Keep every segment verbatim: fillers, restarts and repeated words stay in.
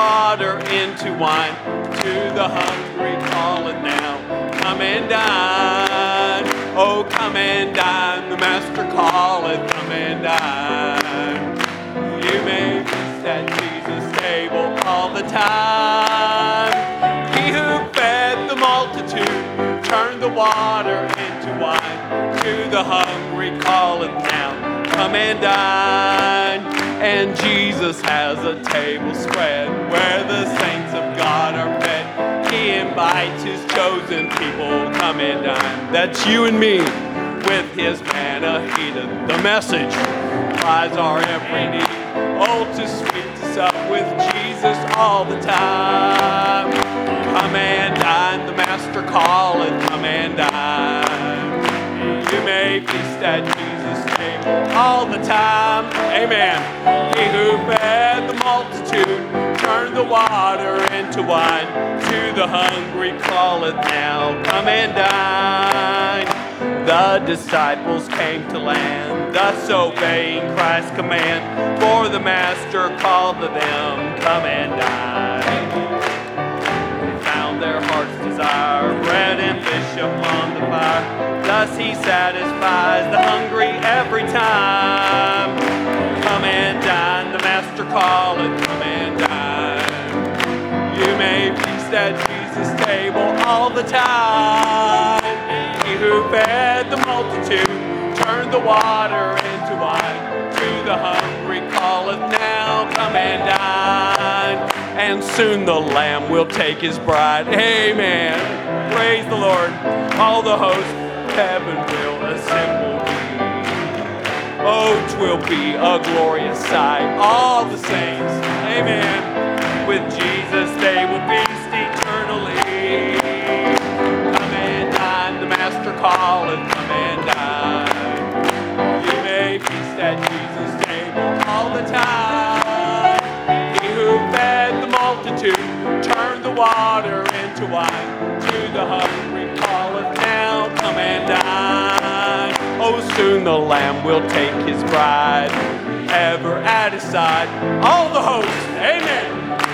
water into wine. To the hungry call it now. Come and dine. Oh, come and dine. The Master calleth, come and dine. You may feast at Jesus' table all the time. He who fed the multitude turned the water into wine. To the hungry calleth now, come and dine. And Jesus has a table spread where the saints of God are fed. He invites his chosen people, come and dine. That's you and me. With his manna heated, the message supplies our every need. Oh, to sweet to sup with Jesus all the time. Come and dine, the Master calleth, come and dine. You may feast at Jesus' table all the time. Amen. He who fed the multitude turned the water into wine. To the hungry calleth now, come and dine. The disciples came to land, thus obeying Christ's command. For the Master called to them, come and dine. They found their heart's desire, bread and fish upon the fire. Thus he satisfies the hungry every time. Come and dine, the Master calleth, come and dine. You may feast at Jesus' table all the time. He who fed the multitude turned the water into wine. To the hungry calleth now, come and dine. And soon the Lamb will take his bride. Amen. Praise the Lord. All the hosts of heaven will assemble. Oh, 'twill be a glorious sight. All the saints, amen. With Jesus they will feast eternally. Come and dine, the Master calleth, come and dine. You may feast at Jesus' table all the time. He who fed the multitude turned the water into wine. To the hungry calleth now, come and dine. Oh, soon the Lamb will take his bride, ever at his side. All the hosts, amen.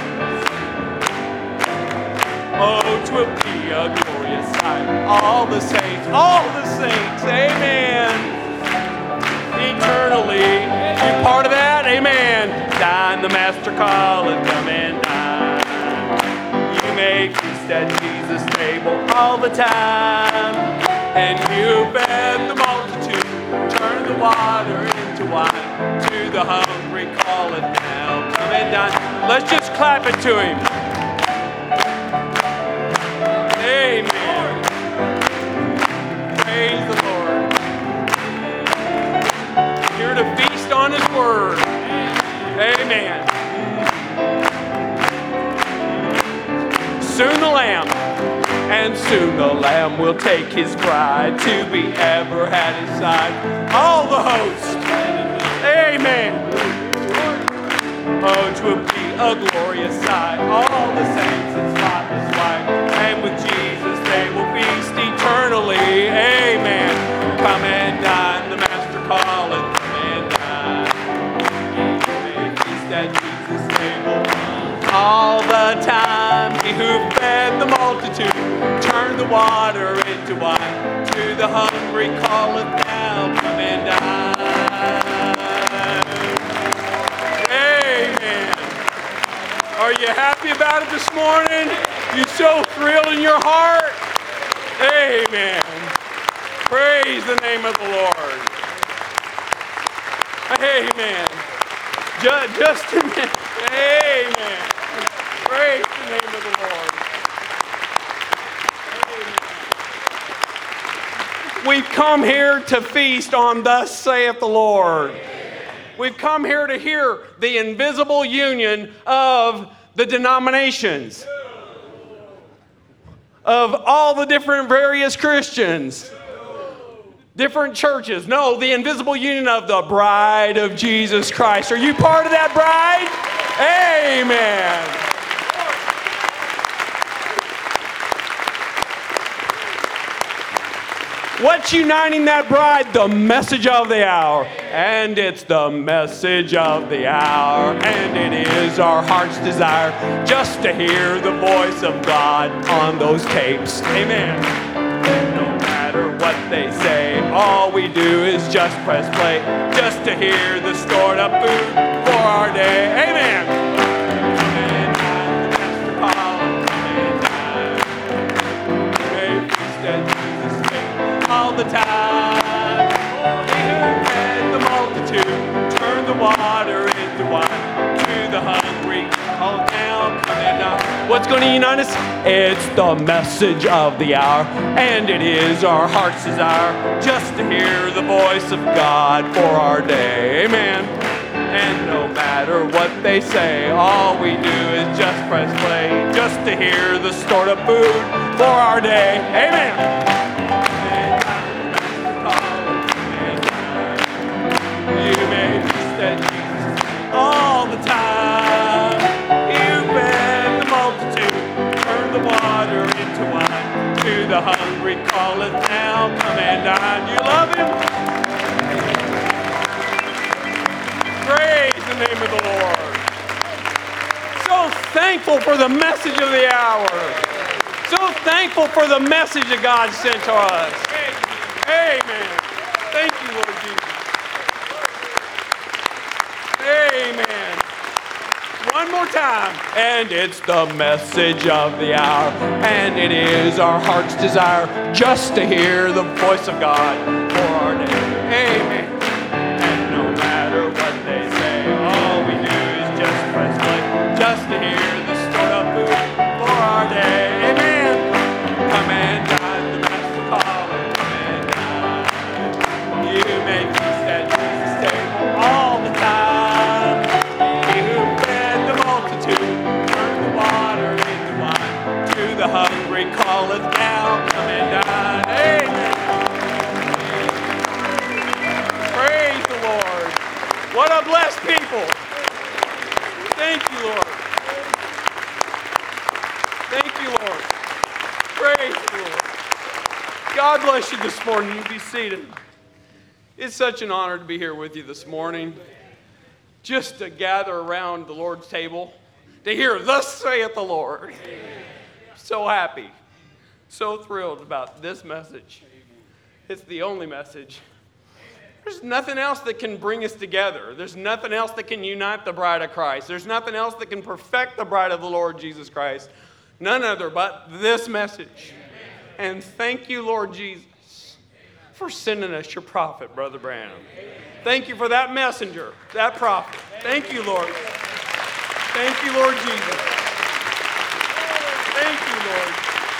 Oh, 'twill be a glorious sight. All the saints, all the saints, amen. Eternally, you part of that, amen. Dine, the Master calleth, come and dine. You may feast at Jesus' table all the time. And you fed the multitude, turn the water into wine. To the hungry calleth now, come and dine. Let's just clap it to him. Amen. Praise the Lord. Here to feast on his word. Amen. Soon the Lamb, and soon the Lamb will take his bride to be ever at his side. All the hosts, amen. Oh, 'twill be a glorious sight. All the saints in spotless white, and with Jesus they will feast eternally. Amen. Come and dine, the Master calleth, come and dine. You may feast at Jesus' table all the time. He who fed the multitude turned the water into wine. To the hungry calleth now, come and dine. Amen. Are you happy about it this morning? You so thrilled in your heart? Amen. Praise the name of the Lord. Amen. Just, just a minute. Amen. Praise the name of the Lord. Amen. We've come here to feast on thus saith the Lord. We've come here to hear the invisible union of the denominations, of all the different various Christians, different churches. No, the invisible union of the bride of Jesus Christ. Are you part of that bride? Amen. What's uniting that bride? The message of the hour. And it's the message of the hour. And it is our heart's desire just to hear the voice of God on those tapes. Amen. And no matter what they say, all we do is just press play, just to hear the stored up food for our day. Amen. All the time, he who fed the multitude, turned the water into wine, to the hungry, all now come and now. What's going to unite us? It's the message of the hour, and it is our heart's desire just to hear the voice of God for our day. Amen. And no matter what they say, all we do is just press play, just to hear the stored up food for our day. Amen. All the time, you fed the multitude, turned the water into wine, to the hungry calleth now, come and dine. You love him? Praise the name of the Lord. So thankful for the message of the hour. So thankful for the message that God sent to us. Amen. Thank you, Lord Jesus. Amen. One more time. And it's the message of the hour. And it is our heart's desire just to hear the voice of God for our day. Amen. And no matter what they say, all we do is just press play, just to hear the stored up food for our day. Amen. Come and dine, the master calling. Come and dine. You may feast at Jesus' table all the time. The hungry calleth now, come and dine. Amen. Praise the Lord. What a blessed people. Thank you, Lord. Thank you, Lord. Praise the Lord. God bless you this morning. You be seated. It's such an honor to be here with you this morning. Just to gather around the Lord's table, to hear, thus saith the Lord. So happy, so thrilled about this message. It's the only message. There's nothing else that can bring us together. There's nothing else that can unite the bride of Christ. There's nothing else that can perfect the bride of the Lord Jesus Christ. None other but this message. And thank you, Lord Jesus, for sending us your prophet, Brother Branham. Thank you for that messenger, that prophet. Thank you, Lord. Thank you, Lord Jesus. Thank you, Lord.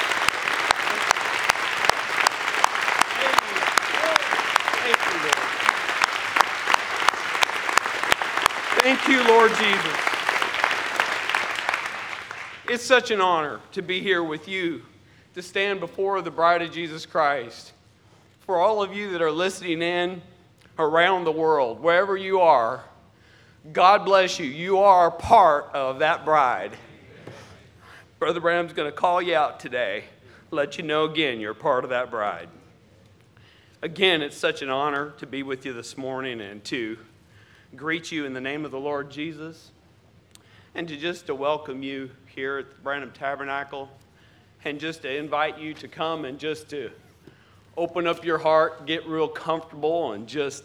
Thank you, Lord. Thank you, Lord Jesus. It's such an honor to be here with you, to stand before the bride of Jesus Christ. For all of you that are listening in around the world, wherever you are, God bless you. You are part of that bride. Brother Branham's going to call you out today, let you know again you're part of that bride. Again, it's such an honor to be with you this morning and to greet you in the name of the Lord Jesus, and to just to welcome you here at the Branham Tabernacle, and just to invite you to come and just to open up your heart, get real comfortable, and just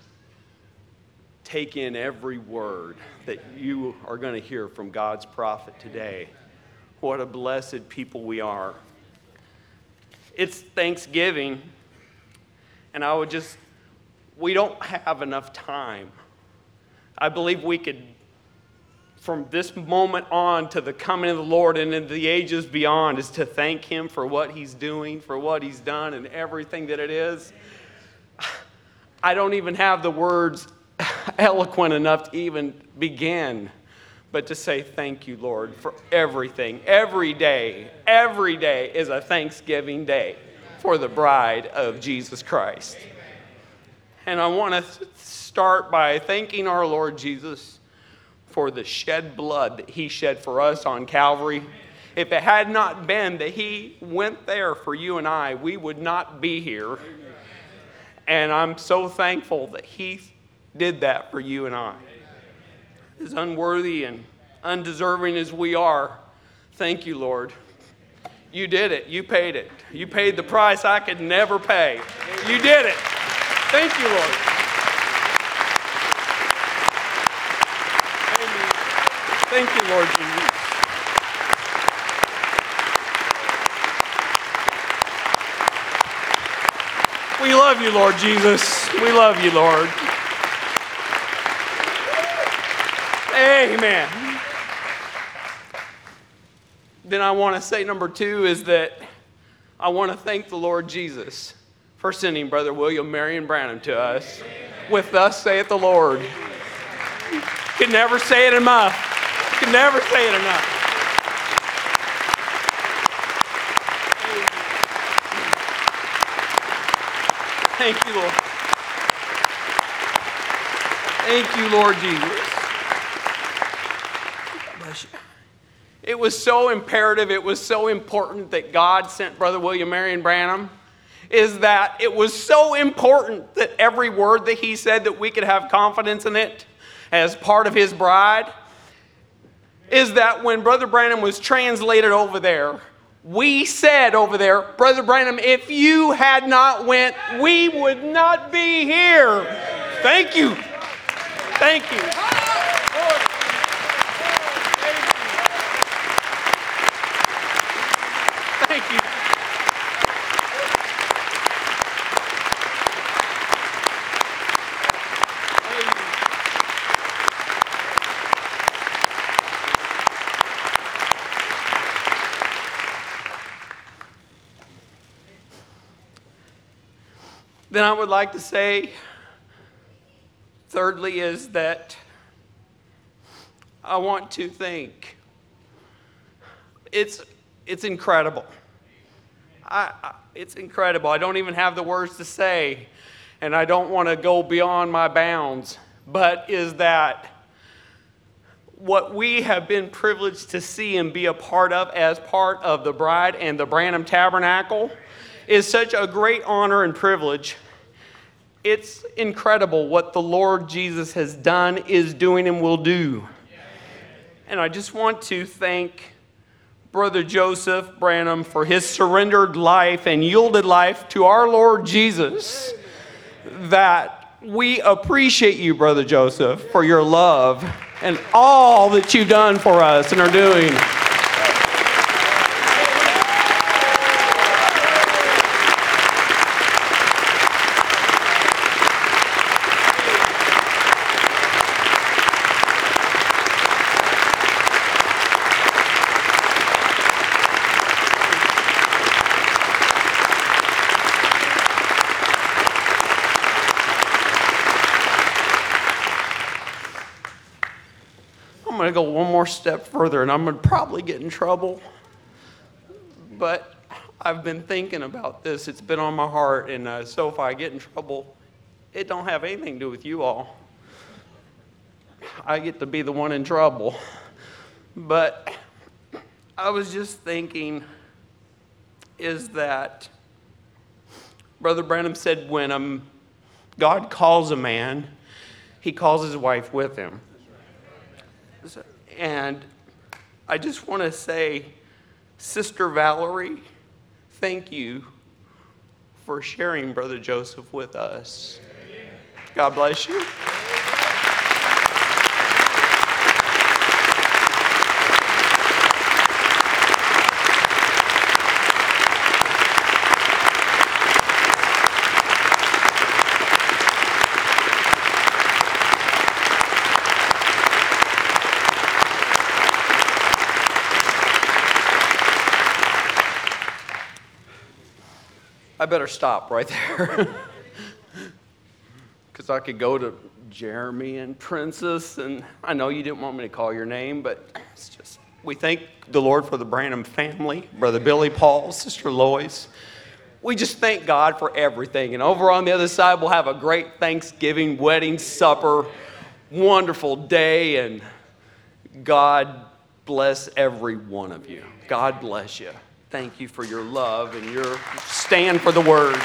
take in every word that you are going to hear from God's prophet today. What a blessed people we are. It's Thanksgiving, and I would just, we don't have enough time. I believe we could, from this moment on to the coming of the Lord and in the ages beyond, is to thank Him for what He's doing, for what He's done, and everything that it is. I don't even have the words eloquent enough to even begin. But to say thank you, Lord, for everything. Every day, every day is a Thanksgiving day for the bride of Jesus Christ. And I want to start by thanking our Lord Jesus for the shed blood that He shed for us on Calvary. If it had not been that he went there for you and I, we would not be here. And I'm so thankful that he did that for you and I. As unworthy and undeserving as we are, thank you, Lord. You did it. You paid it. You paid the price I could never pay. You did it. Thank you, Lord. Amen. Thank you, Lord Jesus. We love you, Lord Jesus. We love you, Lord. Amen. Then I want to say number two is that I want to thank the Lord Jesus for sending Brother William Marion Branham to us with "Thus saith the Lord." Can never say it enough. Can never say it enough. Thank you, Lord. Thank you, Lord Jesus. Bless you. It was so imperative, it was so important that God sent Brother William Marion Branham, is that it was so important that every word that he said, that we could have confidence in it as part of his bride, is that when Brother Branham was translated over there, we said over there, Brother Branham, if you had not went, we would not be here. Thank you. Thank you. Thank you. Then I would like to say, thirdly, is that I want to think it's it's incredible. I, I, it's incredible. I don't even have the words to say, and I don't want to go beyond my bounds, but is that what we have been privileged to see and be a part of as part of the bride and the Branham Tabernacle is such a great honor and privilege. It's incredible what the Lord Jesus has done, is doing, and will do. And I just want to thank Brother Joseph Branham for his surrendered life and yielded life to our Lord Jesus. That we appreciate you, Brother Joseph, for your love and all that you've done for us and are doing. I'm going to go one more step further, and I'm going to probably get in trouble. But I've been thinking about this. It's been on my heart, and uh, so if I get in trouble, it don't have anything to do with you all. I get to be the one in trouble. But I was just thinking, is that Brother Branham said when um, God calls a man, he calls his wife with him. And I just want to say, Sister Valerie, thank you for sharing Brother Joseph with us. God bless you. I better stop right there. Because I could go to Jeremy and Princess, and I know you didn't want me to call your name, but it's just, we thank the Lord for the Branham family, Brother Billy Paul, Sister Lois. We just thank God for everything. And over on the other side, we'll have a great Thanksgiving wedding supper, wonderful day, and God bless every one of you. God bless you. Thank you for your love and your stand for the word.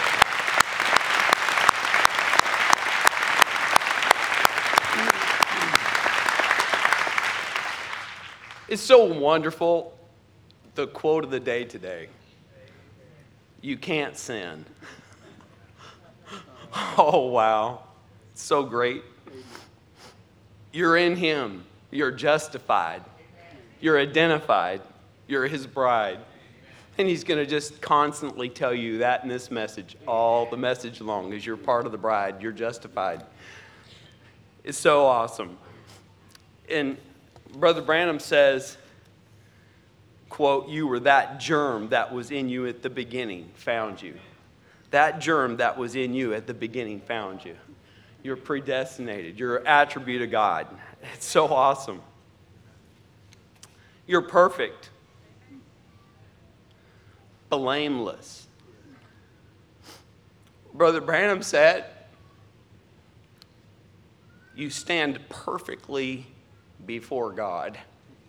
It's so wonderful, the quote of the day today. You can't sin. Oh, wow. It's so great. You're in him. You're justified. You're identified. You're his bride. And he's going to just constantly tell you that in this message, all the message long, as you're part of the bride. You're justified. It's so awesome. And Brother Branham says, quote, you were that germ that was in you at the beginning, found you. That germ that was in you at the beginning found you. You're predestinated. You're an attribute of God. It's so awesome. You're perfect. Blameless. Brother Branham said, you stand perfectly before God.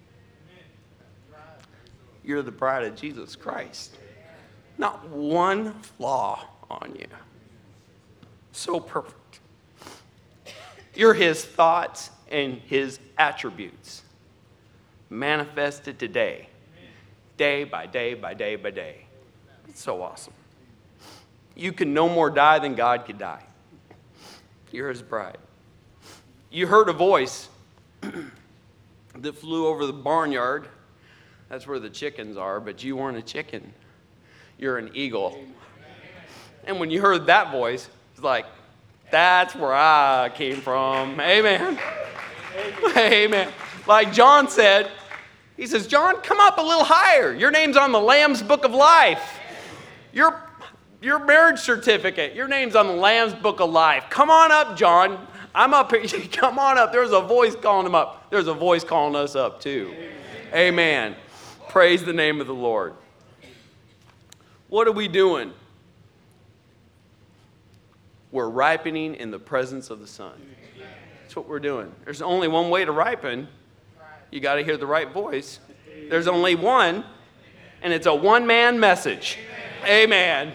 You're the bride of Jesus Christ. Not one flaw on you. So perfect. You're his thoughts and his attributes manifested today, day by day by day by day. It's so awesome. You can no more die than God could die. You're his bride. You heard a voice that flew over the barnyard. That's where the chickens are, but you weren't a chicken. You're an eagle. And when you heard that voice, it's like, that's where I came from. Amen. Amen. Like John said, he says, John, come up a little higher. Your name's on the Lamb's Book of Life. Your, your marriage certificate, your name's on the Lamb's Book of Life. Come on up, John. I'm up here. Come on up. There's a voice calling him up. There's a voice calling us up too. Amen. Praise the name of the Lord. What are we doing? We're ripening in the presence of the Son. That's what we're doing. There's only one way to ripen. You got to hear the right voice. There's only one, and it's a one-man message. Amen.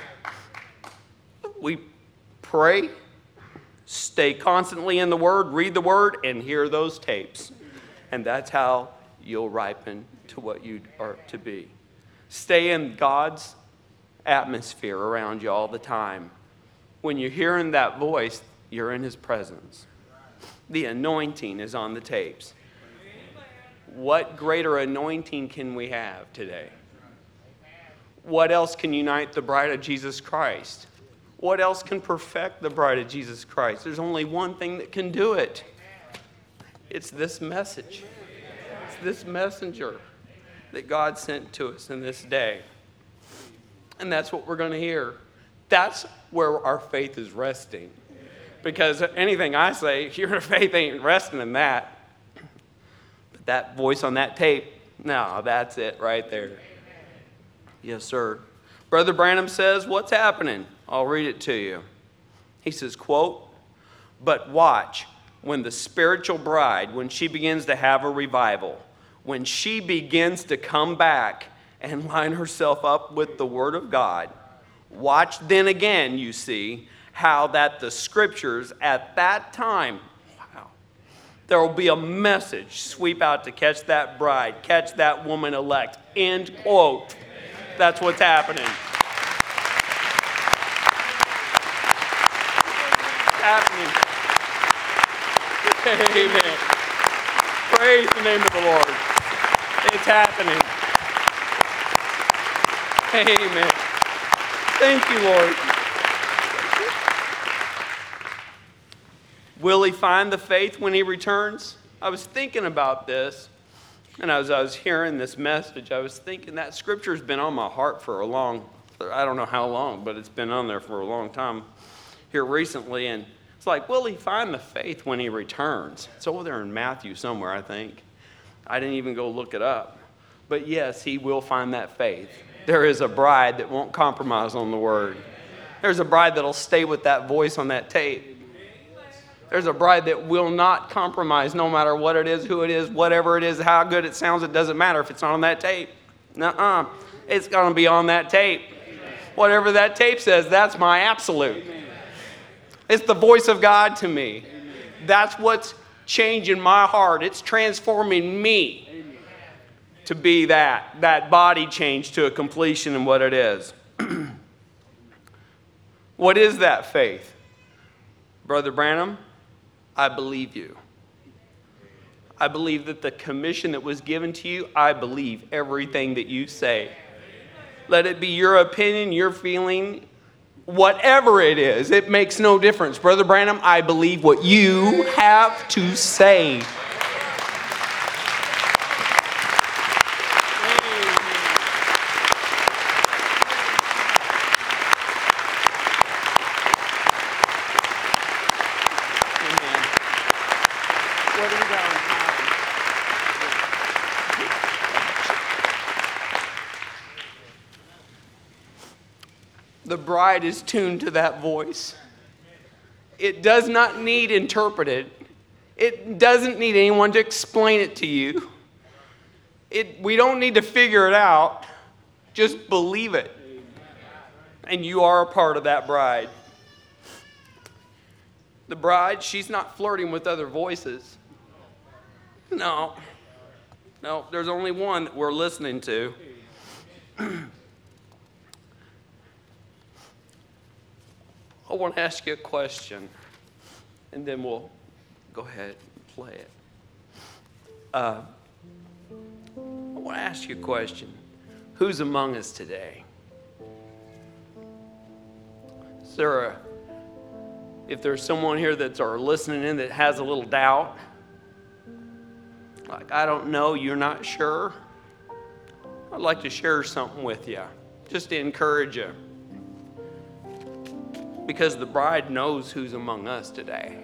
We pray, stay constantly in the Word, read the Word, and hear those tapes. And that's how you'll ripen to what you are to be. Stay in God's atmosphere around you all the time. When you're hearing that voice, you're in his presence. The anointing is on the tapes. What greater anointing can we have today? What else can unite the bride of Jesus Christ? What else can perfect the bride of Jesus Christ? There's only one thing that can do it. It's this message. It's this messenger that God sent to us in this day. And that's what we're going to hear. That's where our faith is resting. Because anything I say, your faith ain't resting in that. But that voice on that tape, no, that's it right there. Yes, sir. Brother Branham says, what's happening? I'll read it to you. He says, quote, but watch when the spiritual bride, when she begins to have a revival, when she begins to come back and line herself up with the Word of God, watch then again, you see, how that the Scriptures at that time, wow, there will be a message sweep out to catch that bride, catch that woman elect, end quote. That's what's happening. Happening. Amen. Praise the name of the Lord. It's happening. Amen. Thank you, Lord. Will he find the faith when he returns? I was thinking about this, and as I was hearing this message, I was thinking that scripture's been on my heart for a long, I don't know how long, but it's been on there for a long time here recently, and it's like, will he find the faith when he returns? It's over there in Matthew somewhere, I think. I didn't even go look it up. But yes, he will find that faith. There is a bride that won't compromise on the word. There's a bride that'll stay with that voice on that tape. There's a bride that will not compromise no matter what it is, who it is, whatever it is, how good it sounds. It doesn't matter if it's not on that tape. Nuh-uh. It's going to be on that tape. Whatever that tape says, that's my absolute. It's the voice of God to me. That's what's changing my heart. It's transforming me to be that, that body change to a completion in what it is. What is that faith? Brother Branham, I believe you. I believe that the commission that was given to you, I believe everything that you say. Let it be your opinion, your feeling, whatever it is, it makes no difference. Brother Branham, I believe what you have to say. The bride is tuned to that voice. It does not need interpreted. It doesn't need anyone to explain it to you. It, we don't need to figure it out. Just believe it. And you are a part of that bride. The bride, she's not flirting with other voices. No. No, there's only one that we're listening to. I want to ask you a question, and then we'll go ahead and play it. Uh, I want to ask you a question. Who's among us today? Is there a, if there's someone here that's or listening in that has a little doubt, like, I don't know, you're not sure, I'd like to share something with you, just to encourage you. Because the bride knows who's among us today.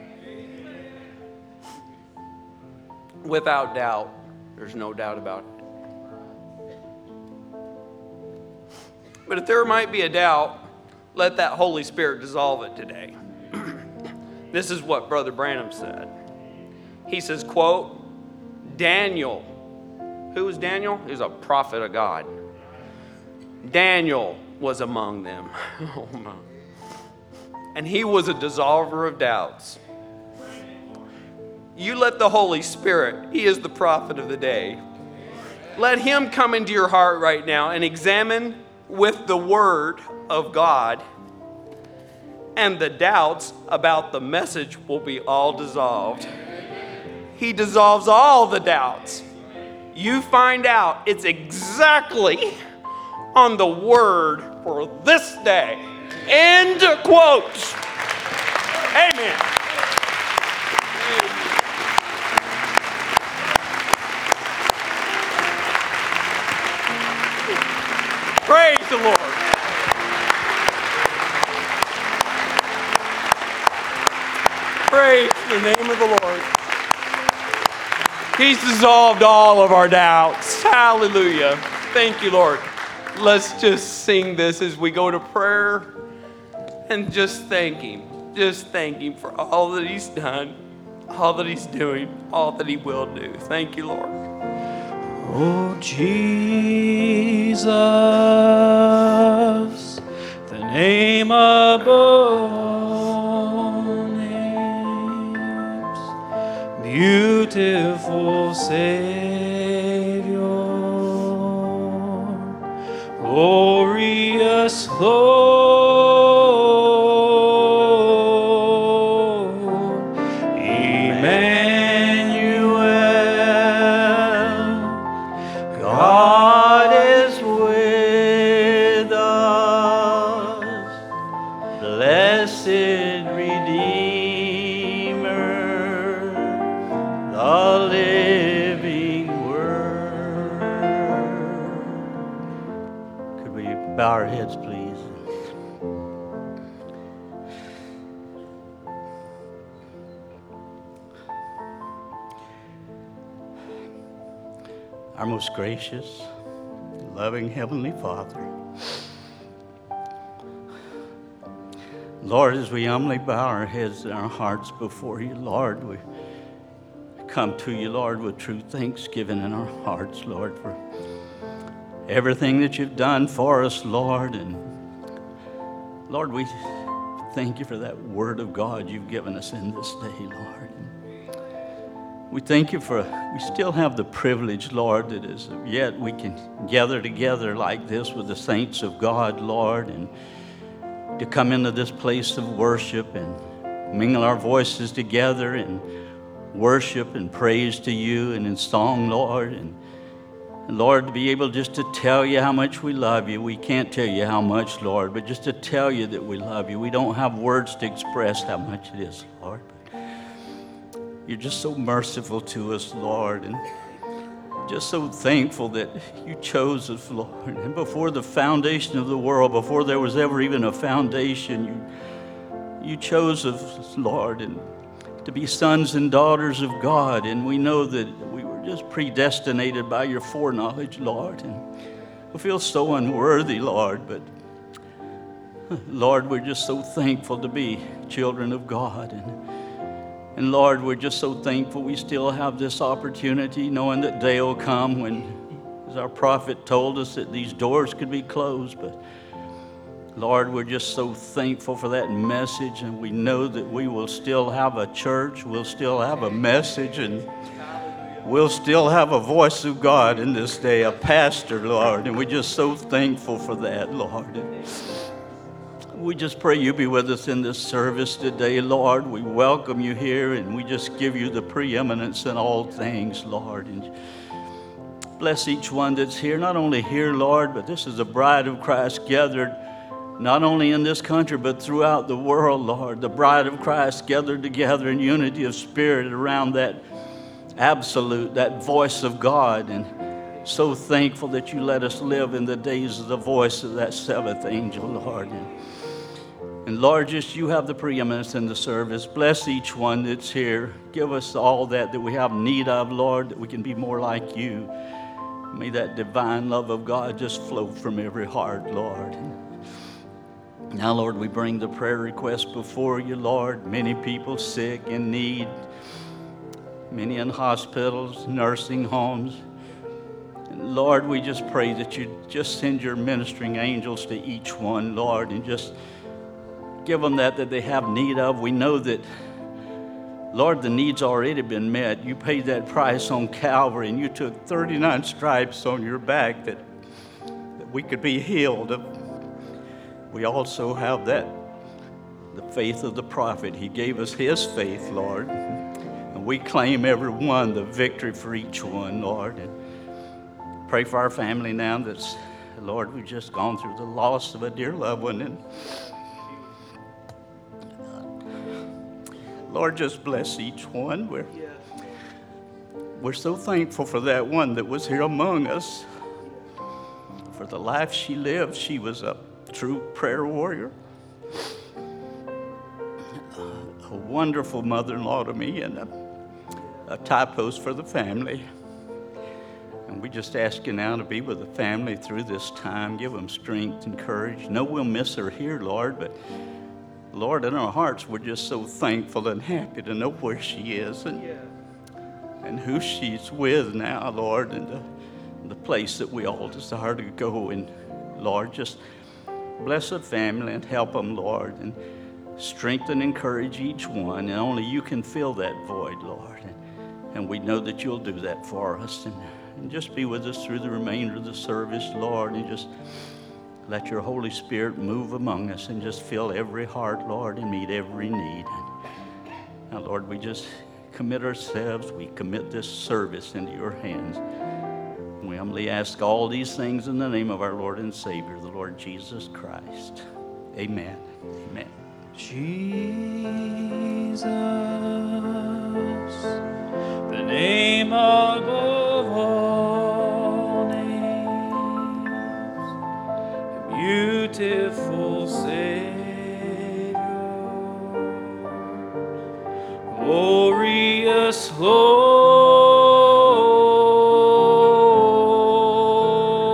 Without doubt, there's no doubt about it. But if there might be a doubt, let that Holy Spirit dissolve it today. This is what Brother Branham said. He says, quote, Daniel. Who was Daniel? He was a prophet of God. Daniel was among them. Oh my. And he was a dissolver of doubts. You let the Holy Spirit, he is the prophet of the day. Let him come into your heart right now and examine with the word of God. And the doubts about the message will be all dissolved. He dissolves all the doubts. You find out it's exactly on the word for this day. End quote. Amen. Praise the Lord. Praise the name of the Lord. He's dissolved all of our doubts. Hallelujah. Thank you, Lord. Let's just sing this as we go to prayer. And just thank him. Just thank him for all that he's done, all that he's doing, all that he will do. Thank you, Lord. Oh, Jesus, the name above names, beautiful Savior, glorious Lord. Bow our heads, please. Our most gracious, loving Heavenly Father, Lord, as we humbly bow our heads and our hearts before you, Lord, we come to you, Lord, with true thanksgiving in our hearts, Lord, for everything that you've done for us, Lord. And Lord, we thank you for that word of God you've given us in this day, Lord. We thank you for, we still have the privilege, Lord, that is yet we can gather together like this with the saints of God, Lord, and to come into this place of worship and mingle our voices together and worship and praise to you and in song, Lord. And, and Lord, to be able just to tell you how much we love you. We can't tell you how much, Lord, but just to tell you that we love you. We don't have words to express how much it is, Lord. You're just so merciful to us, Lord, and just so thankful that you chose us, Lord. And before the foundation of the world, before there was ever even a foundation, you, you chose us, Lord, and to be sons and daughters of God. And we know that we were just predestinated by your foreknowledge, Lord. And we feel so unworthy, Lord, but Lord, we're just so thankful to be children of God. And And Lord, we're just so thankful we still have this opportunity, knowing that day will come when, as our prophet told us, that these doors could be closed. But Lord, we're just so thankful for that message, and we know that we will still have a church, we'll still have a message, and we'll still have a voice of God in this day, a pastor, Lord, and we're just so thankful for that, Lord. And we just pray you be with us in this service today, Lord. We welcome you here, and we just give you the preeminence in all things, Lord. And bless each one that's here, not only here, Lord, but this is the bride of Christ gathered not only in this country, but throughout the world, Lord. The bride of Christ gathered together in unity of spirit around that absolute, that voice of God. And so thankful that you let us live in the days of the voice of that seventh angel, Lord. And And Lord, just you have the preeminence in the service. Bless each one that's here. Give us all that that we have need of, Lord, that we can be more like you. May that divine love of God just flow from every heart, Lord. Now, Lord, we bring the prayer request before you, Lord. Many people sick, in need, many in hospitals, nursing homes. And Lord, we just pray that you just send your ministering angels to each one, Lord, and just give them that that they have need of. We know that, Lord, the need's already been met. You paid that price on Calvary, and you took thirty-nine stripes on your back that, that we could be healed. We also have that, the faith of the prophet. He gave us his faith, Lord, and we claim every one, the victory for each one, Lord. And pray for our family now that's, Lord, we've just gone through the loss of a dear loved one, and Lord, just bless each one. We're, we're so thankful for that one that was here among us. For the life she lived, she was a true prayer warrior, a wonderful mother-in-law to me, and a, a tie post for the family. And we just ask you now to be with the family through this time. Give them strength and courage. No, we'll miss her here, Lord, but Lord, in our hearts, we're just so thankful and happy to know where she is and, yeah. and who she's with now, Lord, and the, the place that we all desire to go. And Lord, just bless the family and help them, Lord, and strengthen and encourage each one. And only you can fill that void, Lord. And, and we know that you'll do that for us. And, and just be with us through the remainder of the service, Lord, and just let your Holy Spirit move among us and just fill every heart, Lord, and meet every need. And now, Lord, we just commit ourselves. We commit this service into your hands. We humbly ask all these things in the name of our Lord and Savior, the Lord Jesus Christ. Amen. Amen. Jesus, the name above all names, beautiful Savior, glorious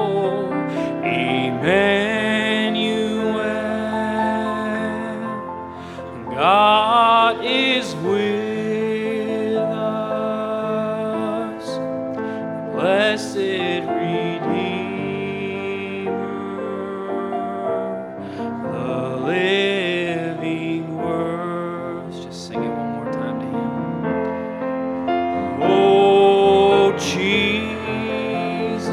Lord, Emmanuel, is with us, blessed Redeemer, the living Word. Just sing it one more time to Him. Oh, Jesus,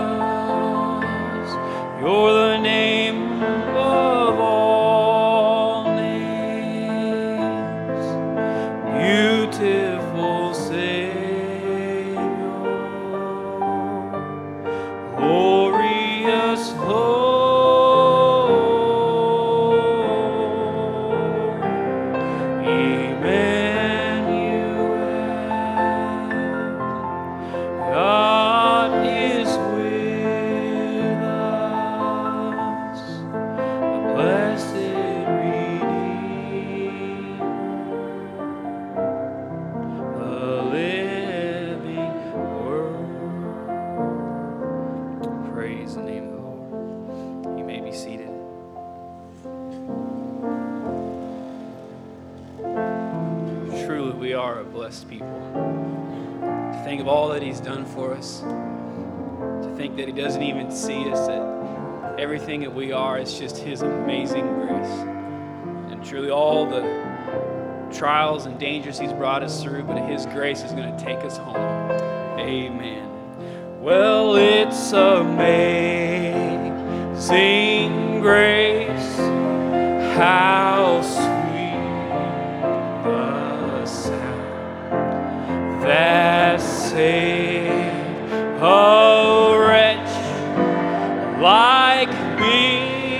You're the name above all names, beautiful Savior, glorious Lord, Emmanuel, God is with us, the blessed Redeemer, the living Word. Praise the name of the Lord. You may be seated. Truly, we are a blessed people. To think of all that He's done for us, to think that He doesn't even see us, that everything that we are is just His amazing grace. And truly, all the trials and dangers He's brought us through, but His grace is going to take us home. Amen. Well, it's amazing grace, how sweet the sound that saved a wretch like me.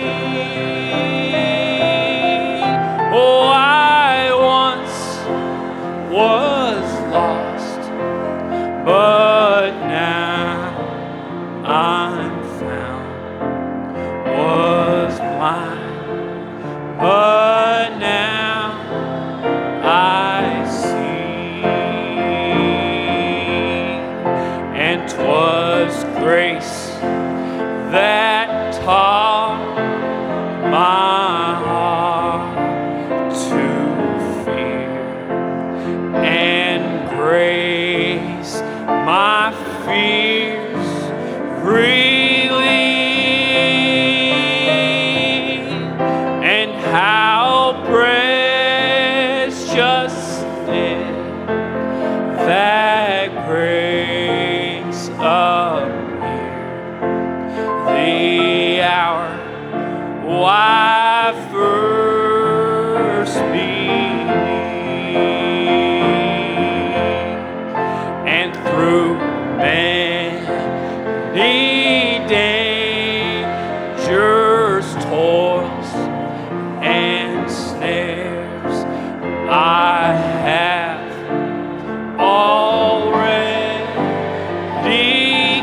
Oh, I once was lost, but now I'm found. Was blind, but now I see. And 'twas grace that taught my heart to fear, and grace my fears relieved. And how precious did that grace appear, the hour I first believed. And through many dangers, toils, and snares, I have already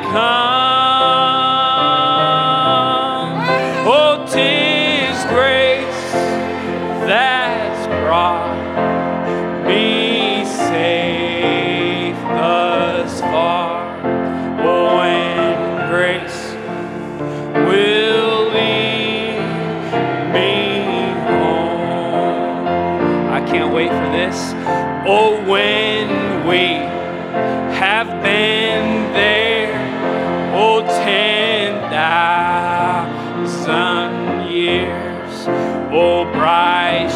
come. Oh, 'tis grace that's brought me safe thus far. Oh, and grace will lead me home. I can't wait for this. Oh, when we have been there, oh, ten thousand years, oh, bright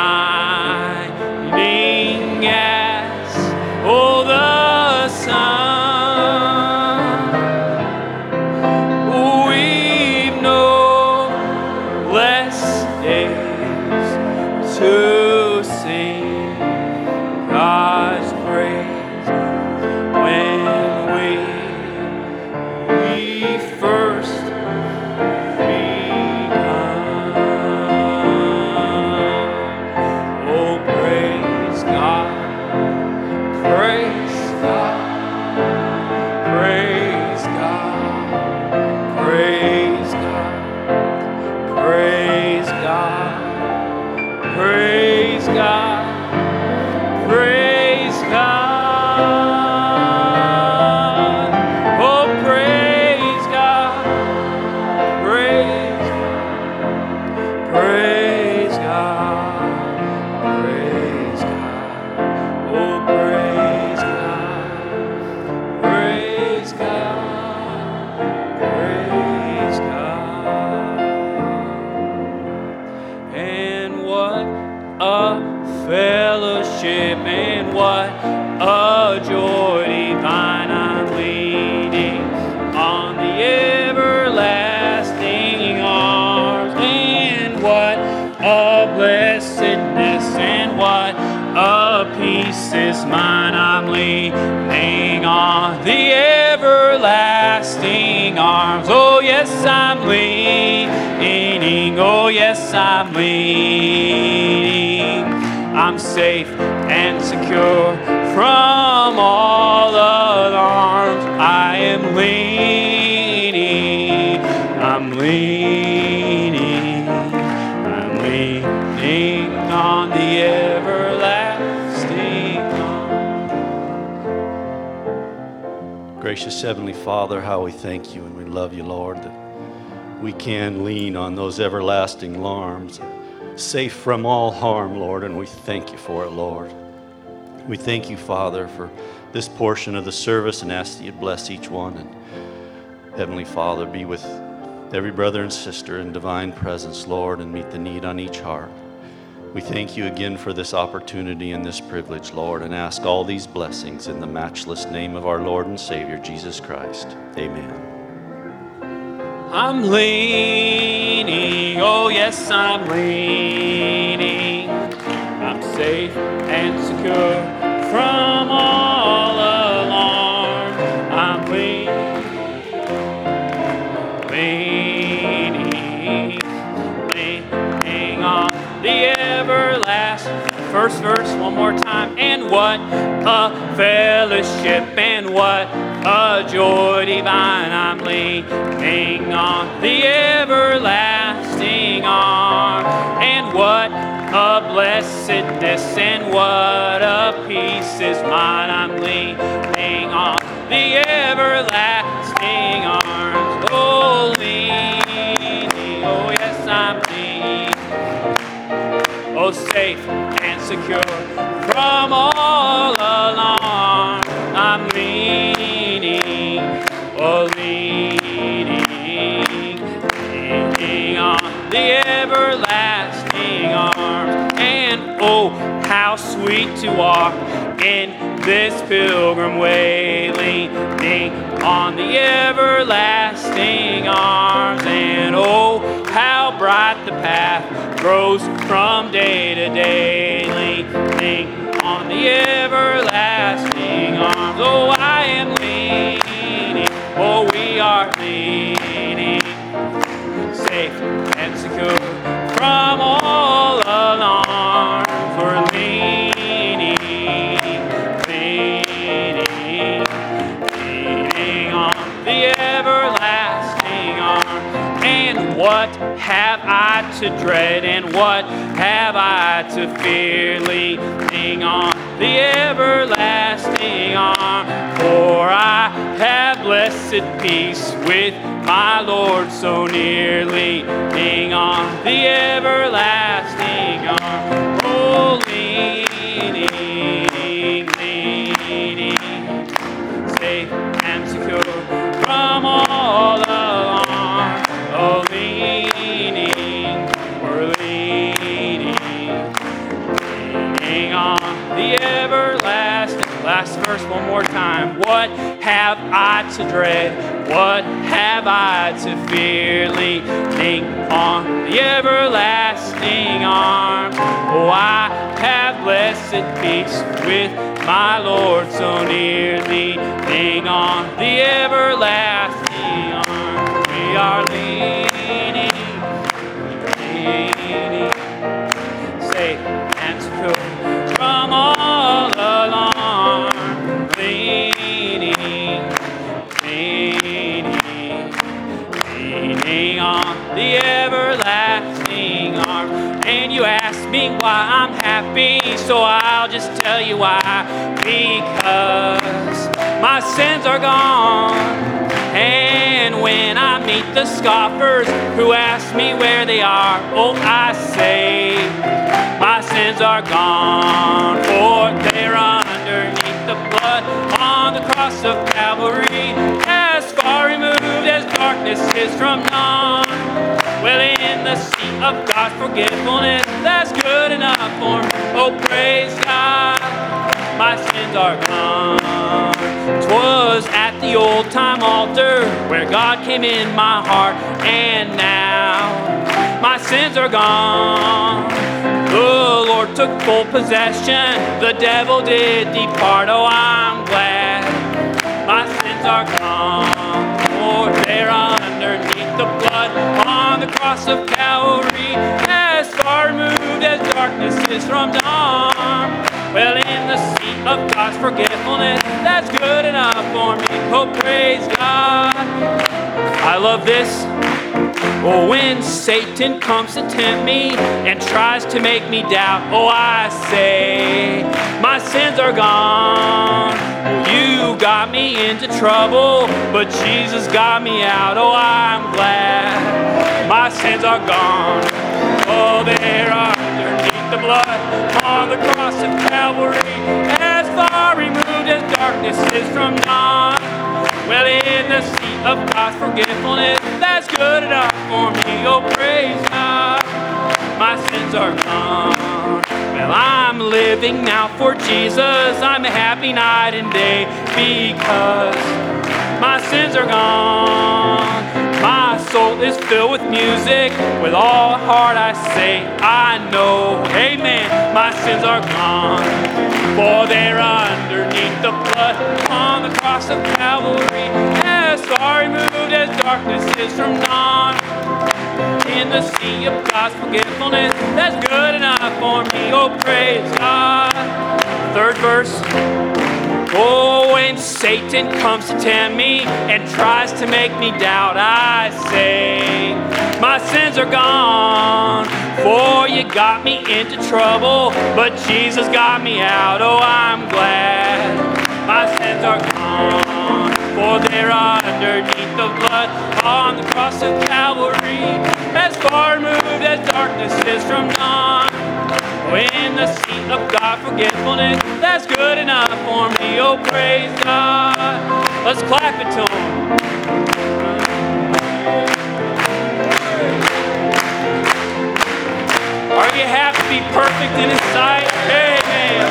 shining as, oh, the sun. We've no less days to sing God's praise when we we first begun. Oh, praise God, praise God, praise God, praise God, praise God, praise God, praise God. Oh, praise God, praise, praise God, praise God. a fellowship, and what a joy divine. I'm leaning on the everlasting arms, and what a blessedness, and what a peace is mine. I'm leaning on the everlasting arms. Oh yes, I'm leaning. Oh yes, I'm leaning. I'm safe and secure from all alarms. I am leaning. I'm leaning. I'm leaning on the everlasting arms. Gracious Heavenly Father, how we thank you and we love you, Lord, that we can lean on those everlasting arms, safe from all harm, Lord, and we thank you for it, Lord. We thank you, Father, for this portion of the service and ask that you bless each one. And Heavenly Father, be with every brother and sister in divine presence, Lord, and meet the need on each heart. We thank you again for this opportunity and this privilege, Lord, and ask all these blessings in the matchless name of our Lord and Savior, Jesus Christ. Amen. I'm leaning, oh yes, I'm leaning. I'm safe and secure from all alarm. I'm leaning, leaning, leaning on the everlasting. First verse one more time. And what a fellowship, and what a joy divine. I'm leaning on the everlasting arm. And what a blessedness, and what a peace is mine. I'm leaning on the everlasting arms. Oh, leaning, oh yes, I'm leaning. Oh, safe and secure from all alarm. I'm leaning, oh, leaning, leaning on the everlasting arms. And oh, how sweet to walk in this pilgrim way, leaning on the everlasting arms. And oh, how bright the path grows from day to day, leaning on the everlasting arms. Oh, I am leaning, oh, we are leaning, safe and secure from all alarm. We're leaning, leaning, leaning on the everlasting arm. And what have I to dread, and what have I to fear, leaning on the everlasting arm? For I have blessed peace with my Lord so near, leaning on the everlasting arm. Oh, leaning, leaning, safe and secure from all alarm. Oh, leaning, we're leaning, leaning on the everlasting. Last verse one more time. What have I to dread? What have I to fear? Leaning on the everlasting arms. Oh, I have blessed peace with my Lord so near, leaning on the everlasting arms. We are leaning, leaning, safe and secure from all alarm. Leaning, leaning, leaning on the everlasting arm. And you ask me why I'm happy, so I'll just tell you why. Because my sins are gone. And when I meet the scoffers who ask me where they are, oh, I say, my sins are gone, for they're underneath the blood on the cross of Calvary, as far removed as darkness is from dawn. Well, in the sea of God's forgetfulness, that's good enough for me. Oh, praise God, my sins are gone. 'Twas at the old-time altar where God came in my heart, and now my sins are gone. The Lord took full possession, the devil did depart. Oh, I'm glad my sins are gone. For they're underneath the blood on the cross of Calvary, as far removed as darkness is from dawn. Well, in the seat of God's forgetfulness, that's good enough for me. Oh, praise God. I love this. Oh, when Satan comes to tempt me and tries to make me doubt, oh, I say, my sins are gone. Oh, you got me into trouble, but Jesus got me out. Oh, I'm glad my sins are gone. Oh, they're underneath the blood on the cross of Calvary, as far removed as darkness is from dawn. Well, in the seat of God's forgetfulness, that's good enough for me. Oh, praise God, my sins are gone. Well, I'm living now for Jesus. I'm happy night and day because my sins are gone. My soul is filled with music. With all heart I say, I know, amen, my sins are gone. For they're underneath the blood on the cross of Calvary, as far removed as darkness is from dawn. In the sea of God's forgetfulness, that's good enough for me. Oh, praise God. Third verse. Oh, when Satan comes to tempt me and tries to make me doubt, I say, my sins are gone. For you got me into trouble, but Jesus got me out. Oh, I'm glad my sins are gone. For they're underneath the blood on the cross of Calvary, as far removed as darkness is from dawn. In the seat of God's forgetfulness, that's good enough for me. Oh, praise God. Let's clap it to Him. Are you happy to be perfect in His sight? Amen.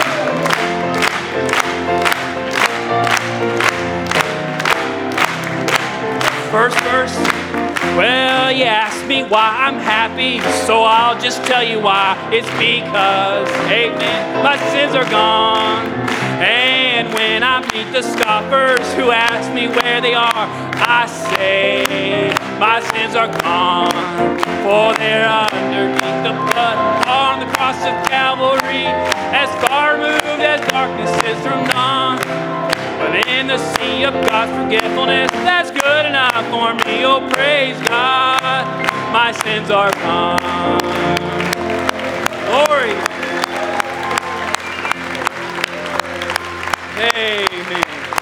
First verse. Well, you ask me why I'm happy, so I'll just tell you why. It's because, amen, my sins are gone. And when I meet the scoffers who ask me where they are, I say, my sins are gone. For they're underneath the blood on the cross of Calvary, as far removed as darkness is from dawn. But in the sea of God's forgetfulness, that's good enough for me. Oh, praise God, my sins are gone. Glory. Amen.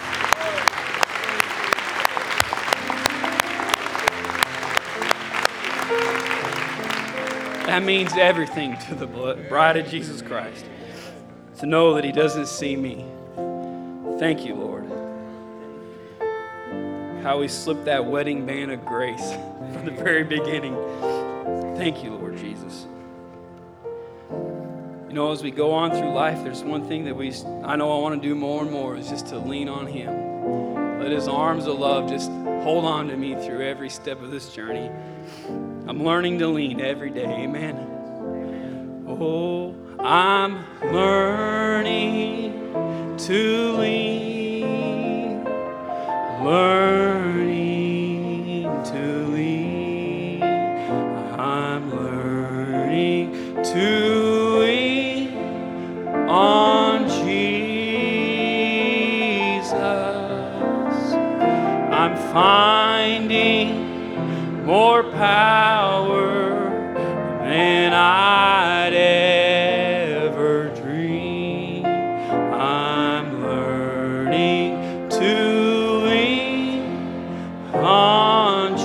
That means everything to the bride of Jesus Christ, to know that He doesn't see me. Thank you, Lord. How we slipped that wedding band of grace from the very beginning. Thank you, Lord Jesus. You know, as we go on through life, there's one thing that we, I know I want to do more and more, is just to lean on Him. Let His arms of love just hold on to me through every step of this journey. I'm learning to lean every day. Amen. Oh, I'm learning to lean, learning to lean. I'm learning to lean on Jesus. I'm finding more power than I'd ever dream. I'm learning to lean on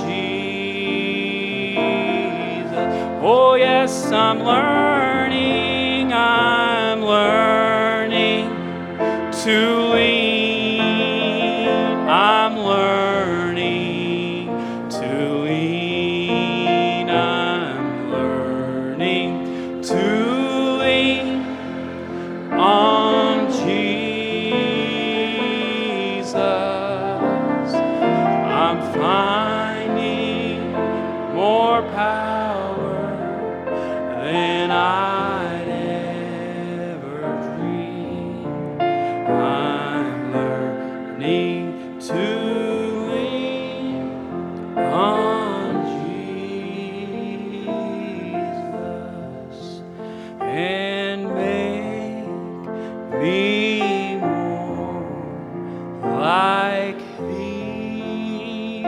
Jesus. Oh yes, I'm learning, I'm learning to lean. I'm learning to lean. I'm learning. to lean on Jesus. I'm finding more power than I'd ever dreamed. I'm learning to lean on Jesus and make me more like Thee.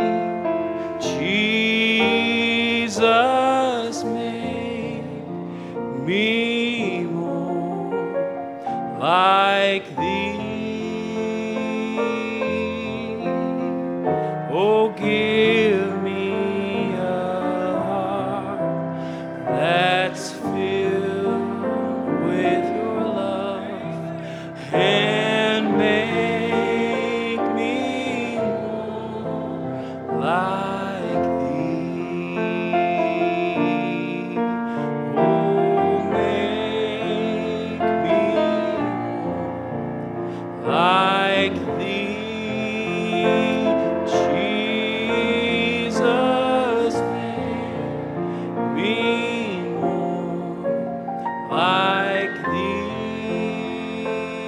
Jesus, make me more like Thee. Oh, give me a heart that's filled with Your love and make me more like Thee. Oh, make me more like Thee. Jesus, make me more like Thee.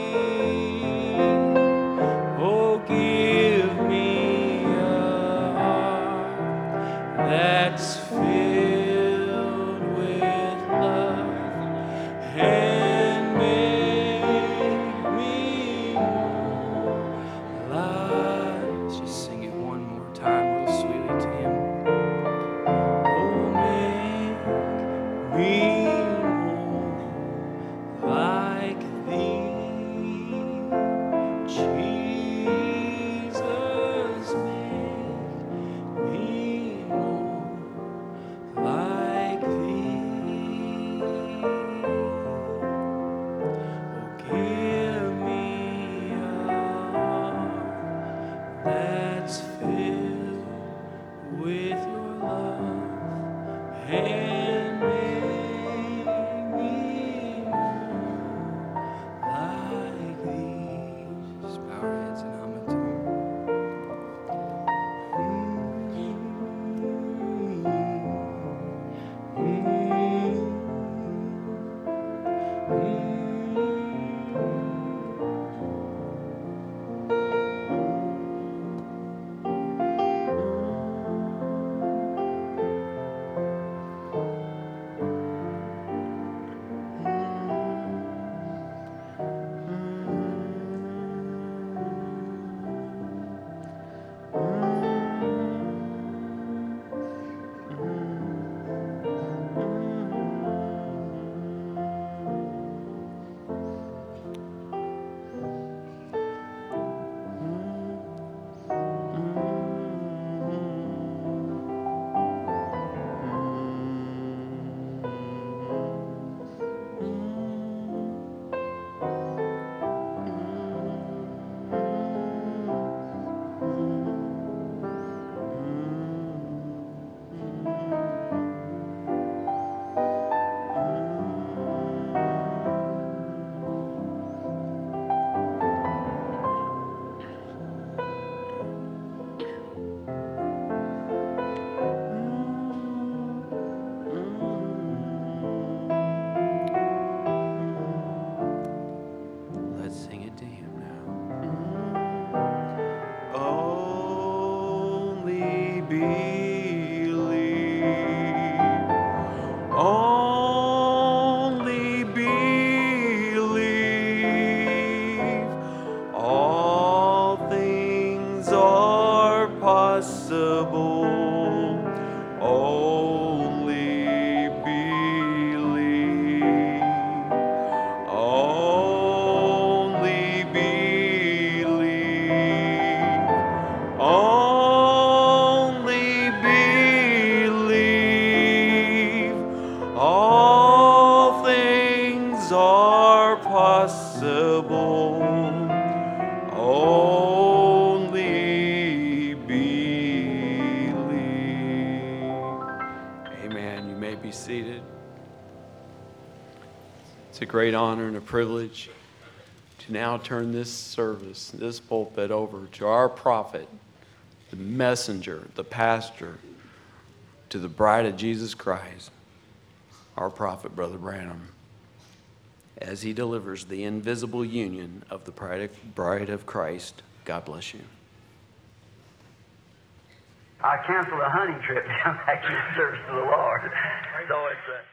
Oh, give me a heart that's filled with love and make me more like. Let's just sing it one more time, real sweetly to Him. Oh, make me more like Thee. Jesus, make me more like Thee. Oh, give me a heart that's filled with Your love and make me more like Thee. Just bow our heads and hum it to Him. Let's sing it to Him now. Only believe, only believe, all things are possible. Only believe, only believe, only believe, all things are possible. Only believe. Amen. You may be seated. It's a great honor and a privilege to now turn this service, this pulpit over to our prophet, the messenger, the pastor, to the bride of Jesus Christ, our prophet, Brother Branham, as he delivers the invisible union of the bride of Christ. God bless you. I canceled a hunting trip to come back to the service of the Lord. So it's a